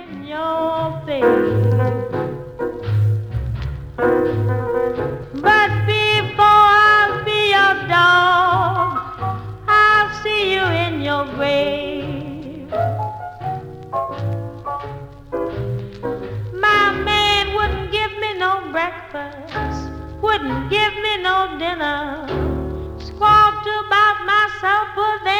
in your face. But before I'll be your dog, I'll see you in your grave. My man wouldn't give me no breakfast, wouldn't give me no dinner. Squawked about myself, but